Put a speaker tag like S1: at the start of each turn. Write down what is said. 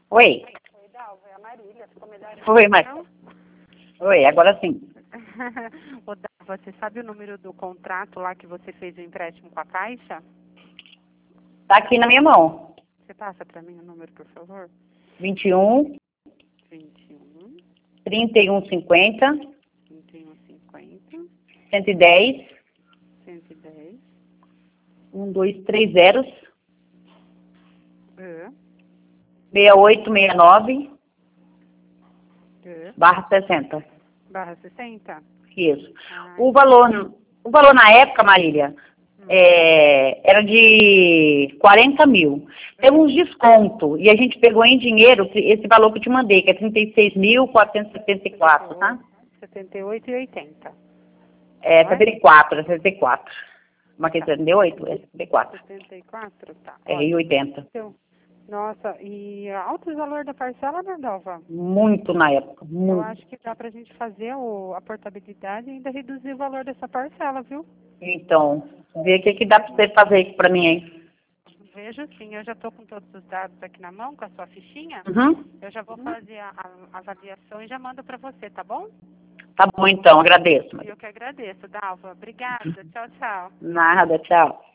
S1: Oi.
S2: Oi, Dalva, é a Marília. Ficou melhor
S1: Oi,
S2: agora,
S1: Mar...
S2: não?
S1: Oi, agora sim.
S2: Ô, Dalva, você sabe o número do contrato lá que você fez o empréstimo com a Caixa?
S1: Tá aqui na minha mão.
S2: Você passa para mim o número, por favor?
S1: 21,
S2: 21,
S1: 3150,
S2: 2150,
S1: 110,
S2: 110,
S1: 1230,
S2: é,
S1: 6869,
S2: é,
S1: barra 60.
S2: barra 60?
S1: Isso.
S2: Ah,
S1: O valor na época, Marília,
S2: hum,
S1: era de 40 mil. Teve uns desconto e a gente pegou em dinheiro esse valor que eu te mandei, que é 36.474, tá?
S2: 78 e 80.
S1: É
S2: Não é?
S1: 74, é 74. Uma que é
S2: Tá.
S1: 78, é 74.
S2: 74, tá,
S1: É, e
S2: ótimo.
S1: 80.
S2: Então, nossa, e alto o valor da parcela, né, Dalva?
S1: Muito na época,
S2: Eu
S1: muito.
S2: acho que dá pra gente fazer a portabilidade e ainda reduzir o valor dessa parcela, viu?
S1: Então, vê o que dá pra você fazer aí pra mim aí.
S2: Vejo sim, eu já estou com todos os dados aqui na mão, com a sua fichinha.
S1: Uhum.
S2: Eu já vou fazer a avaliação e já mando para você, tá bom?
S1: Tá bom então, agradeço.
S2: E eu que agradeço, Dalva. Obrigada. Tchau, tchau.
S1: Nada, tchau.